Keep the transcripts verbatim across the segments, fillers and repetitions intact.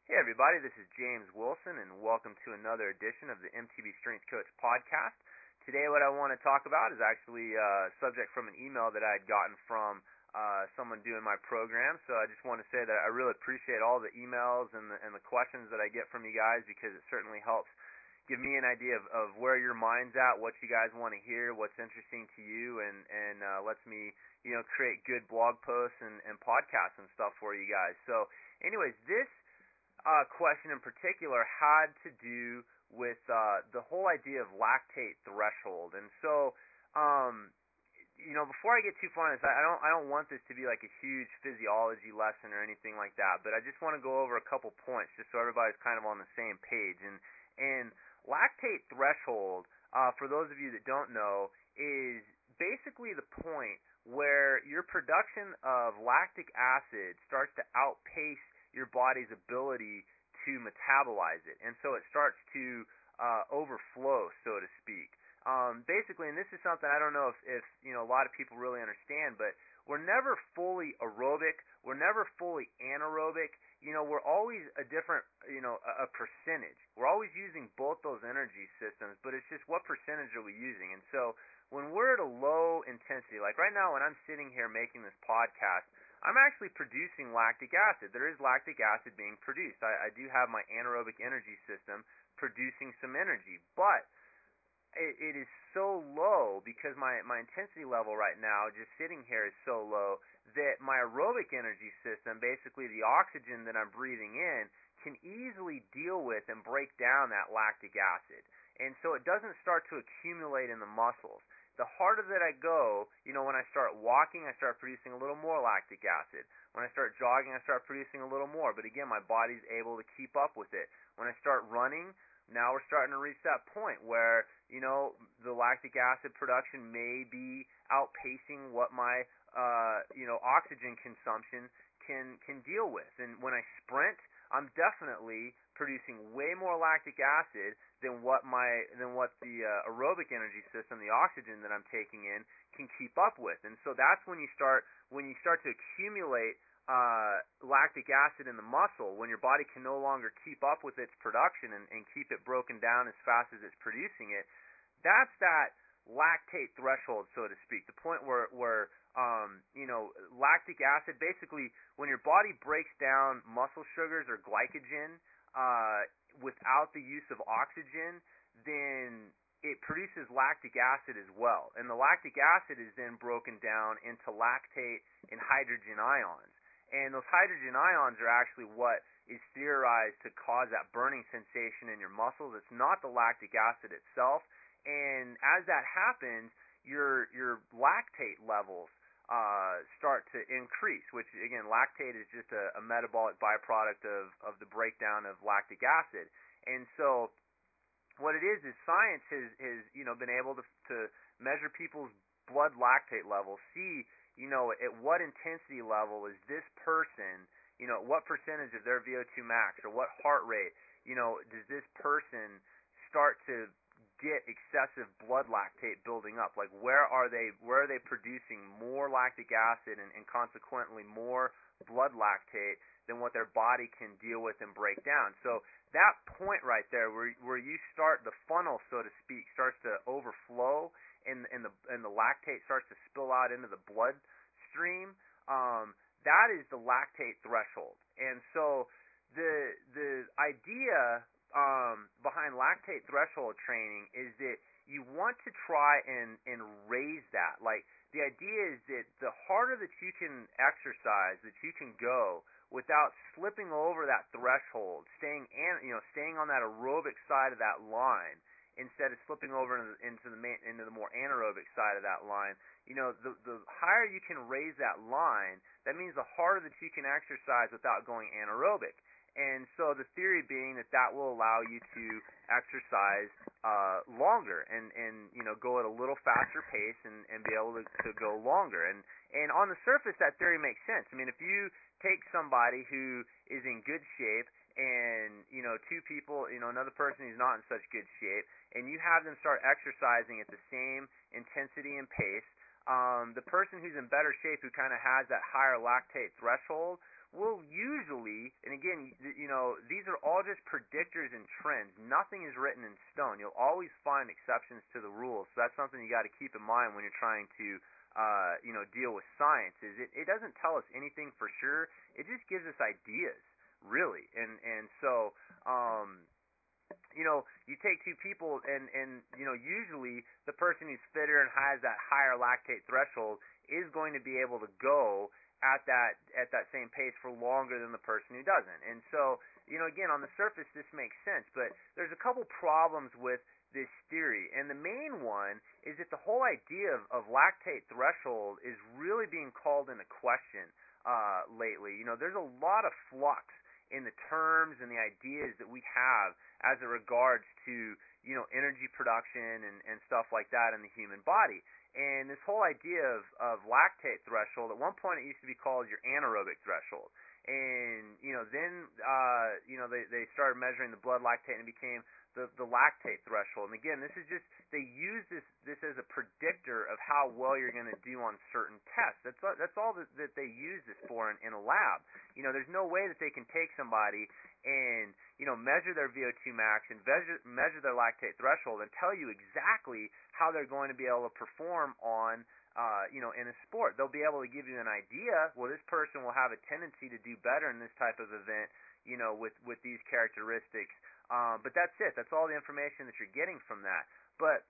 Hey everybody, this is James Wilson and welcome to another edition of the M T B Strength Coach podcast. Today what I want to talk about is actually a subject from an email that I had gotten from uh, someone doing my program. So I just want to say that I really appreciate all the emails and the, and the questions that I get from you guys, because it certainly helps give me an idea of, of where your mind's at, what you guys want to hear, what's interesting to you, and, and uh, lets me you know create good blog posts and, and podcasts and stuff for you guys. So anyways, this Uh, question in particular had to do with uh, the whole idea of lactate threshold, and so um, you know before I get too far in this, I don't I don't want this to be like a huge physiology lesson or anything like that, but I just want to go over a couple points just so everybody's kind of on the same page. And and lactate threshold, uh, for those of you that don't know, is basically the point where your production of lactic acid starts to outpace your body's ability to metabolize it, and so it starts to uh, overflow, so to speak. Um, basically, and this is something I don't know if, if you know a lot of people really understand, but we're never fully aerobic, we're never fully anaerobic. You know, we're always a different, you know, a, a percentage. We're always using both those energy systems, but it's just what percentage are we using? And so when we're at a low intensity, like right now when I'm sitting here making this podcast, I'm actually producing lactic acid. There is lactic acid being produced. I, I do have my anaerobic energy system producing some energy, but it, it is so low because my, my intensity level right now, just sitting here, is so low that my aerobic energy system, basically the oxygen that I'm breathing in, can easily deal with and break down that lactic acid. And so it doesn't start to accumulate in the muscles. The harder that I go, you know, when I start walking, I start producing a little more lactic acid. When I start jogging, I start producing a little more. But again, my body's able to keep up with it. When I start running, now we're starting to reach that point where, you know, the lactic acid production may be outpacing what my, uh, you know, oxygen consumption can can deal with. And when I sprint, I'm definitely producing way more lactic acid than what my than what the uh, aerobic energy system, the oxygen that I'm taking in, can keep up with. And so that's when you start when you start to accumulate uh, lactic acid in the muscle, when your body can no longer keep up with its production and, and keep it broken down as fast as it's producing it. That's that lactate threshold, so to speak, the point where where um, you know lactic acid, basically when your body breaks down muscle sugars or glycogen uh, without the use of oxygen, then it produces lactic acid as well, and the lactic acid is then broken down into lactate and hydrogen ions, and those hydrogen ions are actually what is theorized to cause that burning sensation in your muscles. It's not the lactic acid itself. And as that happens, your your lactate levels uh, start to increase, which, again, lactate is just a, a metabolic byproduct of, of the breakdown of lactic acid. And so what it is is science has, has you know, been able to, to measure people's blood lactate levels, see, you know, at what intensity level is this person, you know, what percentage of their V O two max or what heart rate, you know, does this person start to get excessive blood lactate building up? Like, where are they where are they producing more lactic acid and, and consequently more blood lactate than what their body can deal with and break down? So that point right there where where you start, the funnel, so to speak, starts to overflow and and the and the lactate starts to spill out into the blood stream, um, that is the lactate threshold. And so the the idea Um, behind lactate threshold training is that you want to try and, and raise that. Like, the idea is that the harder that you can exercise, that you can go without slipping over that threshold, staying an, you know staying on that aerobic side of that line instead of slipping over into, into the main, into the more anaerobic side of that line. You know, the the higher you can raise that line, that means the harder that you can exercise without going anaerobic. And so the theory being that that will allow you to exercise uh, longer and, and, you know, go at a little faster pace and, and be able to, to go longer. And, and on the surface, that theory makes sense. I mean, if you take somebody who is in good shape and, you know, two people, you know, another person who's not in such good shape, and you have them start exercising at the same intensity and pace, um, the person who's in better shape, who kind of has that higher lactate threshold, will usually, and again, you know, these are all just predictors and trends. Nothing is written in stone. You'll always find exceptions to the rules. So that's something you got to keep in mind when you're trying to, uh, you know, deal with science. Is it, it doesn't tell us anything for sure. It just gives us ideas, really. And and so, um, you know, you take two people, and and you know, usually the person who's fitter and has that higher lactate threshold is going to be able to go at that at that same pace for longer than the person who doesn't. And so, you know, again, on the surface this makes sense, but there's a couple problems with this theory. And the main one is that the whole idea of, of lactate threshold is really being called into question uh, lately. You know, there's a lot of flux in the terms and the ideas that we have as it regards to, you know, energy production and, and stuff like that in the human body. And this whole idea of, of lactate threshold, at one point it used to be called your anaerobic threshold. And, you know, then, uh, you know, they, they started measuring the blood lactate and it became the, the lactate threshold. And again, this is just, they use this, this as a predictor of how well you're going to do on certain tests. That's, that's all that, that they use this for in, in a lab. You know, there's no way that they can take somebody and, you know, measure their V O two max and measure, measure their lactate threshold and tell you exactly how they're going to be able to perform on, uh, you know, in a sport. They'll be able to give you an idea, well, this person will have a tendency to do better in this type of event, you know, with, with these characteristics. Um, but that's it. That's all the information that you're getting from that. But,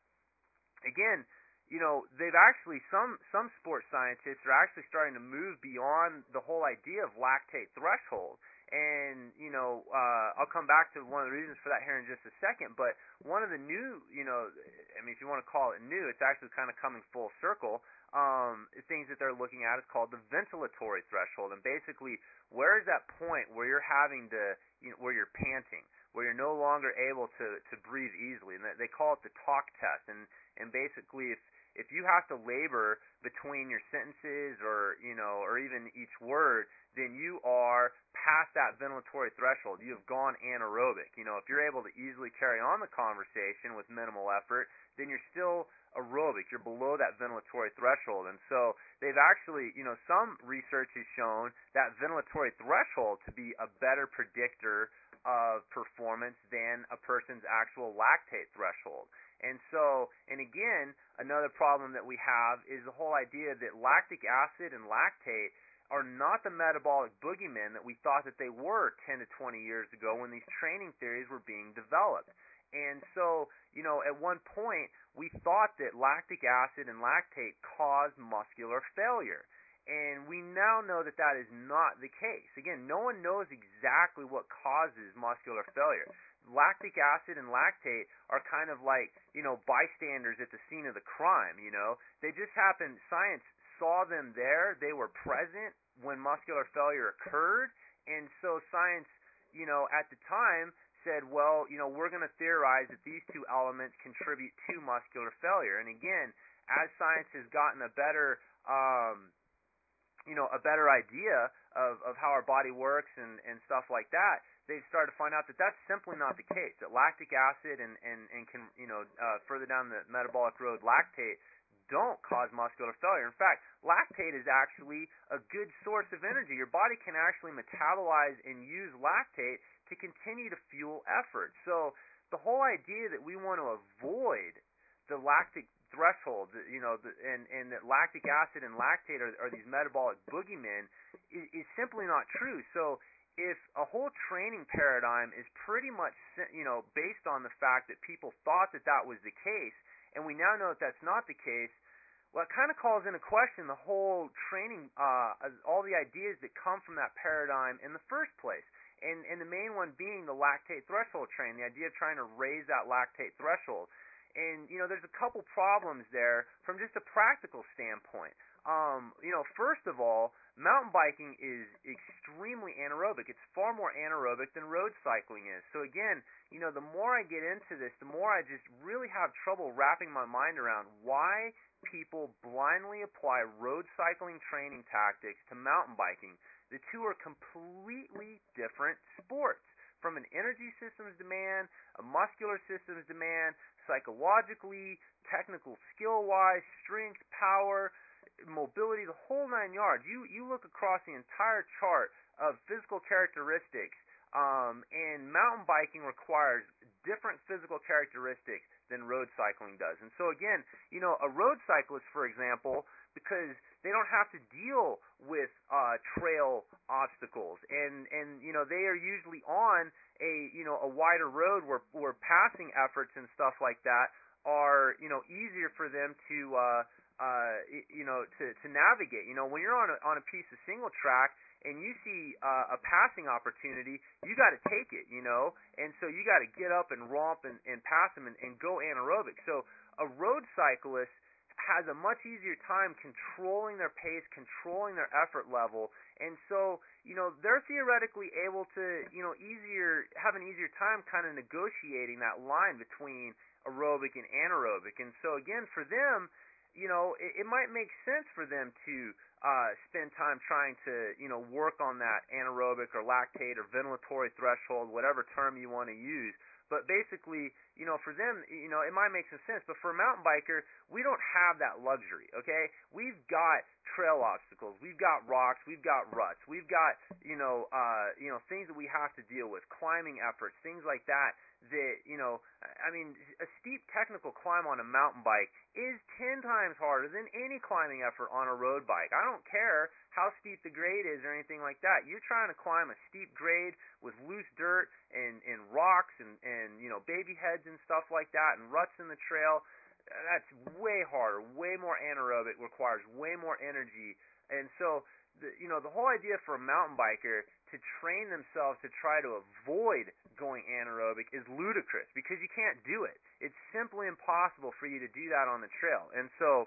again, you know, they've actually, some, some sports scientists are actually starting to move beyond the whole idea of lactate threshold. And, you know, uh, I'll come back to one of the reasons for that here in just a second, but one of the new, you know, I mean, if you want to call it new, it's actually kind of coming full circle. Um, things that they're looking at is called the ventilatory threshold. And basically, where is that point where you're having to, you know, where you're panting, where you're no longer able to, to breathe easily? And they call it the talk test. And, and basically, if, if you have to labor between your sentences or, you know, or even each word, then you are past that ventilatory threshold. You have gone anaerobic. You know, if you're able to easily carry on the conversation with minimal effort, then you're still aerobic. You're below that ventilatory threshold. And so they've actually, you know, some research has shown that ventilatory threshold to be a better predictor of performance than a person's actual lactate threshold. And so, and again, another problem that we have is the whole idea that lactic acid and lactate are not the metabolic boogeymen that we thought that they were ten to twenty years ago when these training theories were being developed. And so, you know, at one point, we thought that lactic acid and lactate caused muscular failure. And we now know that that is not the case. Again, no one knows exactly what causes muscular failure. Lactic acid and lactate are kind of like, you know, bystanders at the scene of the crime, you know. They just happen, science saw them there, they were present when muscular failure occurred, and so science, you know, at the time said, well, you know, we're going to theorize that these two elements contribute to muscular failure. And again, as science has gotten a better, um, you know, a better idea of, of how our body works and, and stuff like that, they've started to find out that that's simply not the case, that lactic acid and, and, and can, you know, uh, further down the metabolic road, lactate, don't cause muscular failure. In fact, lactate is actually a good source of energy. Your body can actually metabolize and use lactate to continue to fuel effort. So the whole idea that we want to avoid the lactic threshold, you know, the, and, and that lactic acid and lactate are, are these metabolic boogeymen is, is simply not true. So if a whole training paradigm is pretty much, you know, based on the fact that people thought that that was the case, and we now know that that's not the case, well, it kind of calls into question the whole training, uh, all the ideas that come from that paradigm in the first place. And, and the main one being the lactate threshold training, the idea of trying to raise that lactate threshold. And, you know, there's a couple problems there from just a practical standpoint. Um, you know, first of all, mountain biking is extremely anaerobic. It's far more anaerobic than road cycling is. So again, you know, the more I get into this, the more I just really have trouble wrapping my mind around why people blindly apply road cycling training tactics to mountain biking. The two are completely different sports. From an energy systems demand, a muscular systems demand, psychologically, technical skill-wise, strength, power, mobility, the whole nine yards. You you look across the entire chart of physical characteristics Um, and mountain biking requires different physical characteristics than road cycling does. And so again, you know, a road cyclist, for example, because they don't have to deal with uh, trail obstacles, and and you know they are usually on a you know a wider road where where passing efforts and stuff like that are you know easier for them to uh, uh, you know to to navigate. You know, when you're on a, on a piece of single track and you see uh, a passing opportunity, you got to take it, you know, and so you got to get up and romp and, and pass them and, and go anaerobic. So a road cyclist has a much easier time controlling their pace, controlling their effort level, and so you know they're theoretically able to you know easier have an easier time kind of negotiating that line between aerobic and anaerobic. And so again, for them, you know, it, it might make sense for them to uh, spend time trying to, you know, work on that anaerobic or lactate or ventilatory threshold, whatever term you want to use. But basically, you know, for them, you know, it might make some sense. But for a mountain biker, we don't have that luxury, okay? We've got trail obstacles, we've got rocks, we've got ruts, we've got, you know, uh, you know, things that we have to deal with, climbing efforts, things like that. That you know, I mean, a steep technical climb on a mountain bike is ten times harder than any climbing effort on a road bike. I don't care how steep the grade is or anything like that. You're trying to climb a steep grade with loose dirt and and rocks and and you know baby heads and stuff like that and ruts in the trail. That's way harder, way more anaerobic, requires way more energy, and so the, you know the whole idea for a mountain biker to train themselves to try to avoid going anaerobic is ludicrous because you can't do it. It's simply impossible for you to do that on the trail. And so,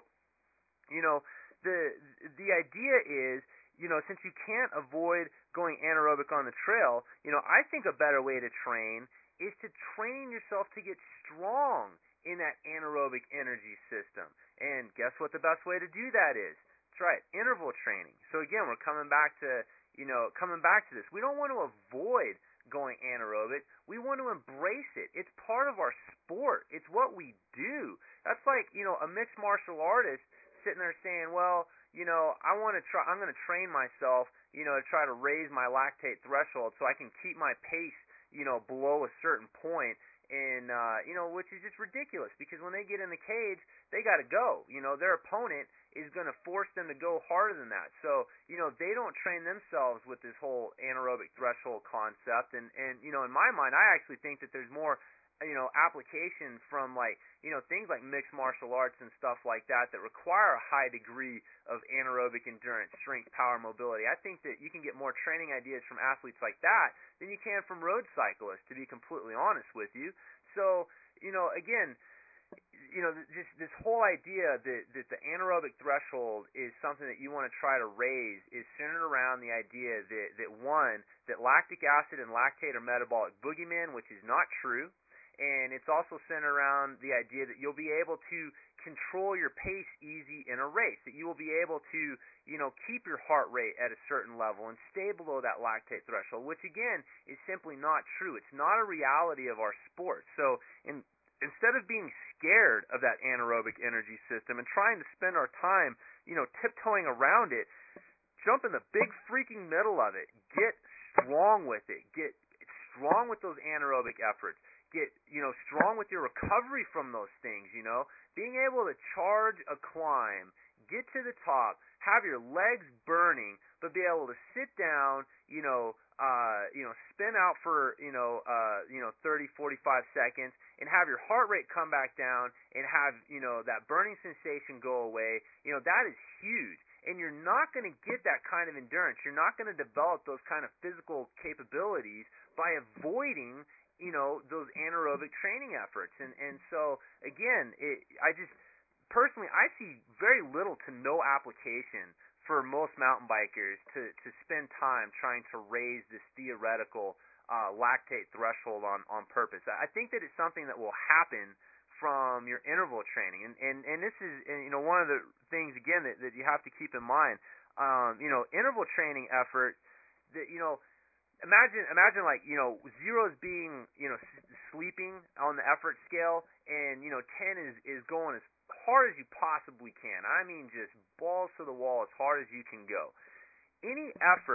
you know, the the idea is, you know, since you can't avoid going anaerobic on the trail, you know, I think a better way to train is to train yourself to get strong in that anaerobic energy system. And guess what the best way to do that is? That's right, interval training. So again, we're coming back to You know, coming back to this, we don't want to avoid going anaerobic. We want to embrace it. It's part of our sport. It's what we do. That's like, you know, a mixed martial artist sitting there saying, well, you know, I want to try, I'm going to train myself, you know, to try to raise my lactate threshold so I can keep my pace, you know, below a certain point. And, uh, you know, which is just ridiculous because when they get in the cage, they got to go. You know, their opponent is going to force them to go harder than that. So, you know, they don't train themselves with this whole anaerobic threshold concept. And, and you know, in my mind, I actually think that there's more, you know, application from like, you know, things like mixed martial arts and stuff like that that require a high degree of anaerobic endurance, strength, power, mobility. I think that you can get more training ideas from athletes like that than you can from road cyclists, to be completely honest with you. So, you know, again, you know, just this whole idea that, that the anaerobic threshold is something that you want to try to raise is centered around the idea that, that one, that lactic acid and lactate are metabolic boogeymen, which is not true. And it's also centered around the idea that you'll be able to control your pace easy in a race, that you will be able to, you know, keep your heart rate at a certain level and stay below that lactate threshold, which again is simply not true. It's not a reality of our sport. So in Instead of being scared of that anaerobic energy system and trying to spend our time, you know, tiptoeing around it, jump in the big freaking middle of it. Get strong with it. Get strong with those anaerobic efforts. Get, you know, strong with your recovery from those things, you know. Being able to charge a climb, get to the top, have your legs burning, but be able to sit down, you know, uh, you know, spin out for, you know, uh, you know, thirty, forty-five seconds and have your heart rate come back down and have, you know, that burning sensation go away. You know, that is huge. And you're not going to get that kind of endurance. You're not going to develop those kind of physical capabilities by avoiding, you know, those anaerobic training efforts. And and so again, it, I just personally I see very little to no application for most mountain bikers to to spend time trying to raise this theoretical uh, lactate threshold on on purpose. I think that it's something that will happen from your interval training, and and and this is, you know, one of the things again that, that you have to keep in mind. Um, you know, interval training effort that, you know, imagine imagine like, you know, zero is being, you know, s- sleeping on the effort scale, and, you know, ten is is going as hard as you possibly can. I mean, just balls to the wall as hard as you can go. Any effort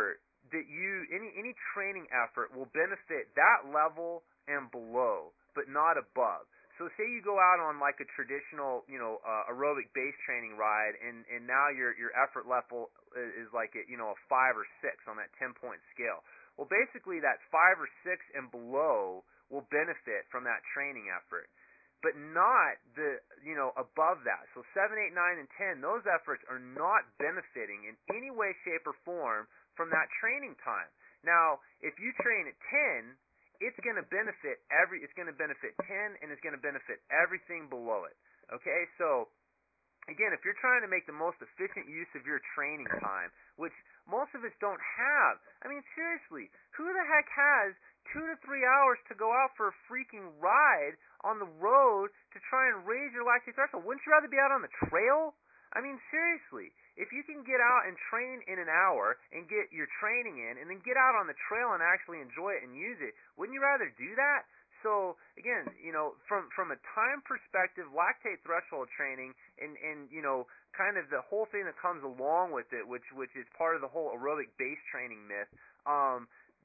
that you any any training effort will benefit that level and below, but not above. So say you go out on like a traditional, you know, uh, aerobic base training ride, and and now your your effort level is like a, you know, a five or six on that ten point scale. Well, basically that five or six and below will benefit from that training effort, but not the, you know, above that. So seven, eight, nine, and ten, those efforts are not benefiting in any way, shape, or form from that training time. Now, if you train at ten, it's going to benefit every. It's going to benefit ten, and it's going to benefit everything below it. Okay, so again, if you're trying to make the most efficient use of your training time, which most of us don't have. I mean, seriously, who the heck has two to three hours to go out for a freaking ride on the road to try and raise your lactate threshold? Wouldn't you rather be out on the trail? I mean, seriously, if you can get out and train in an hour and get your training in and then get out on the trail and actually enjoy it and use it, wouldn't you rather do that? So, again, you know, from from a time perspective, lactate threshold training and, and, you know, kind of the whole thing that comes along with it, which which is part of the whole aerobic base training myth, um,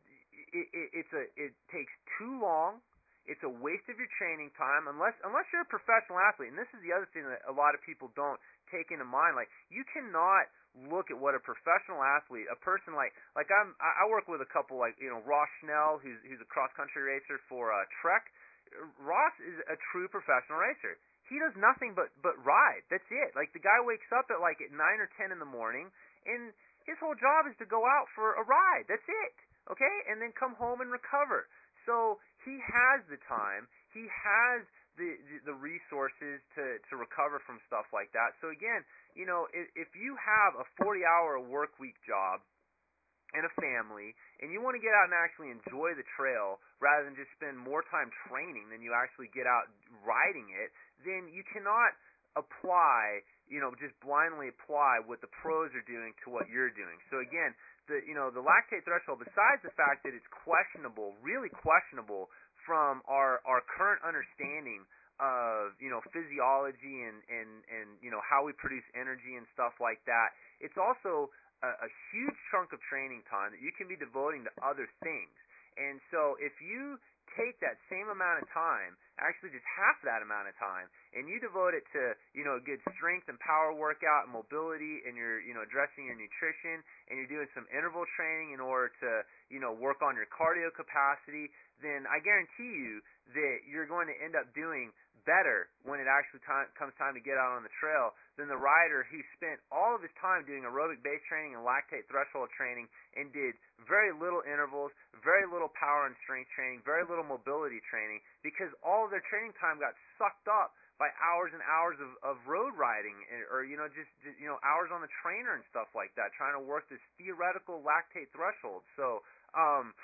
it, it, it's a it takes too long. It's a waste of your training time unless unless you're a professional athlete. And this is the other thing that a lot of people don't take into mind. Like, you cannot look at what a professional athlete, a person like like I'm I work with a couple like, you know, Ross Schnell, who's who's a cross country racer for uh, Trek. Ross is a true professional racer. He does nothing but but ride. That's it. Like, the guy wakes up at like at nine or ten in the morning, and his whole job is to go out for a ride. That's it. Okay, and then come home and recover. So he has the time, he has the, the the resources to to recover from stuff like that. So again, you know, if, if you have a forty hour work week job and a family, and you want to get out and actually enjoy the trail rather than just spend more time training than you actually get out riding it, then you cannot apply, you know, just blindly apply what the pros are doing to what you're doing. So again, the you know the lactate threshold, besides the fact that it's questionable, really questionable from our our current understanding of, you know, physiology and and and you know how we produce energy and stuff like that, it's also a, a huge chunk of training time that you can be devoting to other things. And so if you take that same amount of time, actually just half that amount of time, and you devote it to, you know, a good strength and power workout and mobility, and you're, you know, addressing your nutrition, and you're doing some interval training in order to, you know, work on your cardio capacity, then I guarantee you that you're going to end up doing better when it actually time, comes time to get out on the trail than the rider who spent all of his time doing aerobic base training and lactate threshold training and did very little intervals, very little power and strength training, very little mobility training, because all of their training time got sucked up by hours and hours of, of road riding, or, you know, just, just, you know, hours on the trainer and stuff like that, trying to work this theoretical lactate threshold. So, um,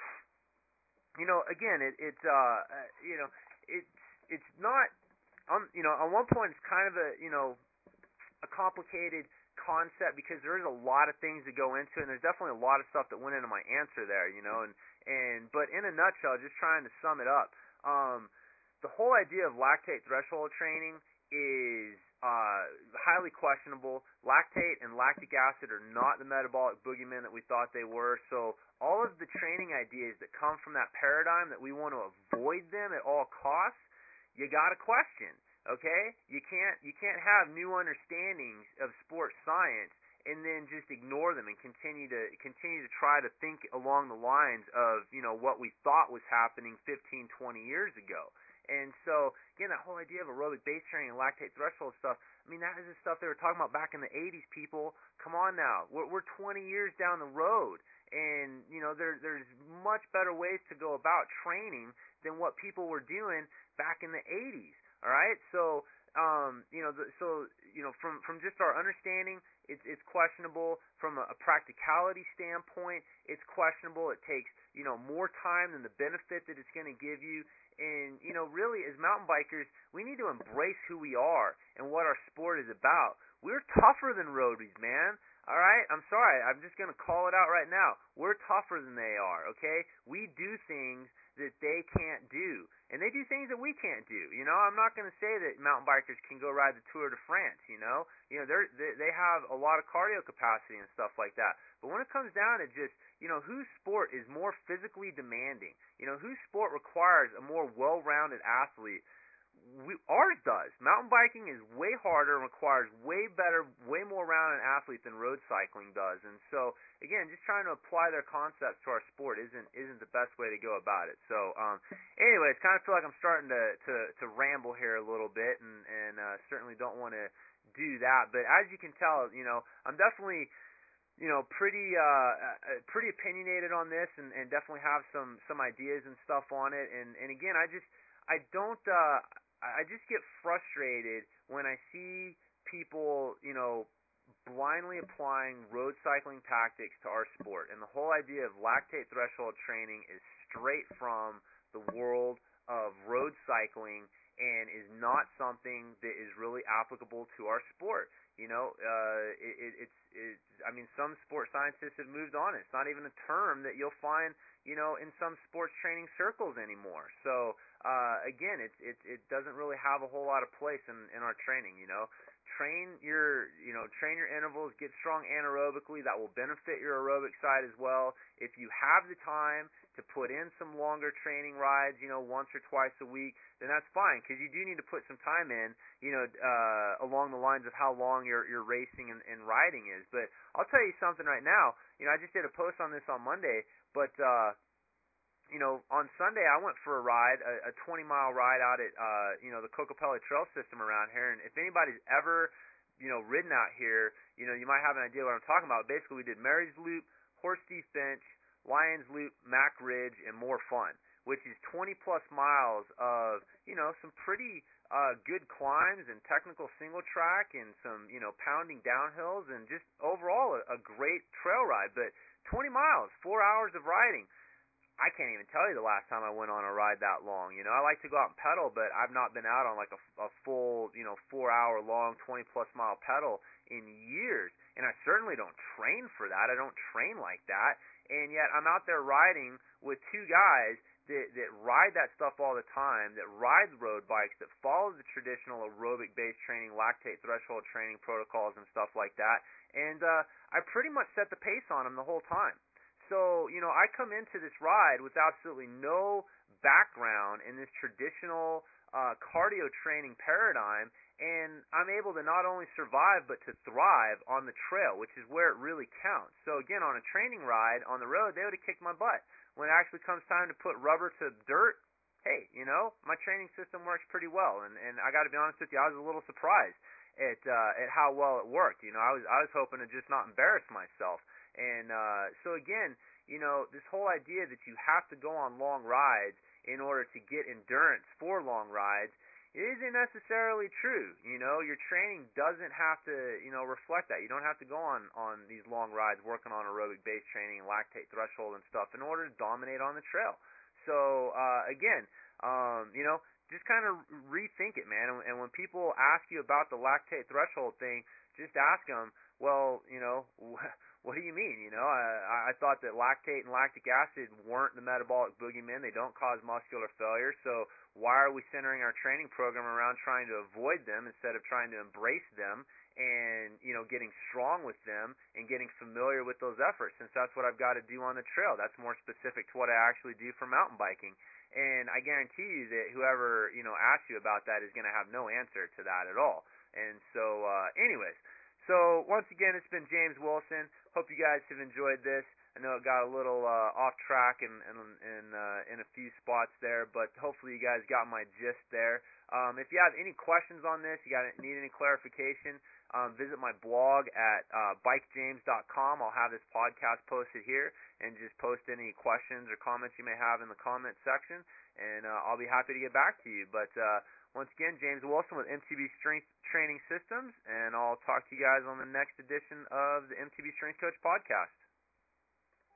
you know, again, it, it's, uh, you know, it's, it's not, um, you know, on one point it's kind of a, you know, a complicated concept because there is a lot of things that go into it, and there's definitely a lot of stuff that went into my answer there, you know, and, and, but in a nutshell, just trying to sum it up, um, the whole idea of lactate threshold training is uh, highly questionable. Lactate and lactic acid are not the metabolic boogeymen that we thought they were. So all of the training ideas that come from that paradigm that we want to avoid them at all costs, you got to question. Okay, you can't you can't have new understandings of sports science and then just ignore them and continue to continue to try to think along the lines of, you know, what we thought was happening fifteen, twenty years ago. And so, again, that whole idea of aerobic base training and lactate threshold stuff, I mean, that is the stuff they were talking about back in the eighties, people. Come on now. We're, we're twenty years down the road, and, you know, there, there's much better ways to go about training than what people were doing back in the eighties, all right? So, um, you know, the, so, you know, from, from just our understanding, it's, it's questionable. From a, a practicality standpoint, it's questionable. It takes, you know, more time than the benefit that it's going to give you. And, you know, really, as mountain bikers, we need to embrace who we are and what our sport is about. We're tougher than roadies, man. All right? I'm sorry. I'm just going to call it out right now. We're tougher than they are, okay? We do things that they can't do. And they do things that we we can't do. You know, I'm not going to say that mountain bikers can go ride the Tour de France. You know, you know they're, they they have a lot of cardio capacity and stuff like that. But when it comes down to just, you know, whose sport is more physically demanding, you know, whose sport requires a more well-rounded athlete, we, ours does. Mountain biking is way harder and requires way better, way more rounded athlete than road cycling does. And so, again, just trying to apply their concepts to our sport isn't isn't the best way to go about it. So, um, anyways, kind of feel like I'm starting to to, to ramble here a little bit, and and uh, certainly don't want to do that. But as you can tell, you know, I'm definitely, you know, pretty uh, uh pretty opinionated on this, and, and definitely have some some ideas and stuff on it. And and again, I just I don't. Uh, I just get frustrated when I see people, you know, blindly applying road cycling tactics to our sport. And the whole idea of lactate threshold training is straight from the world of road cycling and is not something that is really applicable to our sport. You know, uh, it, it, it's, it's, I mean, some sports scientists have moved on. It's not even a term that you'll find, you know, in some sports training circles anymore. So, uh, again, it, it, it doesn't really have a whole lot of place in, in our training, you know. Train your, you know, train your intervals, get strong anaerobically. That will benefit your aerobic side as well. If you have the time to put in some longer training rides, you know, once or twice a week, then that's fine, because you do need to put some time in, you know, uh, along the lines of how long your your racing and, and riding is. But I'll tell you something right now. You know, I just did a post on this on Monday, but uh, you know, on Sunday I went for a ride, a, a twenty mile ride out at uh, you know, the Kokopelli Trail System around here. And if anybody's ever, you know, ridden out here, you know, you might have an idea what I'm talking about. Basically, we did Mary's Loop, Horse Thief Bench, Lions Loop, Mac Ridge, and More Fun, which is twenty plus miles of, you know, some pretty uh, good climbs and technical single track and some, you know, pounding downhills and just overall a, a great trail ride. But twenty miles, four hours of riding. I can't even tell you the last time I went on a ride that long. You know, I like to go out and pedal, but I've not been out on like a, a full, you know, four hour long, twenty plus mile pedal in years. And I certainly don't train for that. I don't train like that. And yet I'm out there riding with two guys that, that ride that stuff all the time, that ride road bikes, that follow the traditional aerobic-based training, lactate threshold training protocols and stuff like that. And uh, I pretty much set the pace on them the whole time. So, you know, I come into this ride with absolutely no background in this traditional uh, cardio training paradigm, and I'm able to not only survive but to thrive on the trail, which is where it really counts. So, again, on a training ride on the road, they would have kicked my butt. When it actually comes time to put rubber to dirt, hey, you know, my training system works pretty well, and, and I got to be honest with you, I was a little surprised at uh, at how well it worked. You know, I was I was hoping to just not embarrass myself. And uh, so again, you know, this whole idea that you have to go on long rides in order to get endurance for long rides isn't necessarily true. You know, your training doesn't have to, you know, reflect that. You don't have to go on, on these long rides working on aerobic-based training, lactate threshold and stuff in order to dominate on the trail. So, uh, again, um, you know, just kind of rethink it, man. And, and when people ask you about the lactate threshold thing, just ask them, well, you know, what do you mean? You know, I, I thought that lactate and lactic acid weren't the metabolic boogeymen. They don't cause muscular failure. So why are we centering our training program around trying to avoid them instead of trying to embrace them and, you know, getting strong with them and getting familiar with those efforts, since that's what I've got to do on the trail. That's more specific to what I actually do for mountain biking. And I guarantee you that whoever, you know, asks you about that is going to have no answer to that at all. And so, uh, anyways, so once again, it's been James Wilson. Hope you guys have enjoyed this. I know it got a little uh, off track in in in, uh, in a few spots there, but hopefully you guys got my gist there. Um, if you have any questions on this, you got need any clarification, um, visit my blog at uh, bike james dot com. I'll have this podcast posted here, and just post any questions or comments you may have in the comment section, and uh, I'll be happy to get back to you. But uh, once again, James Wilson with M T B Strength Training Systems, and I'll talk to you guys on the next edition of the M T B Strength Coach Podcast.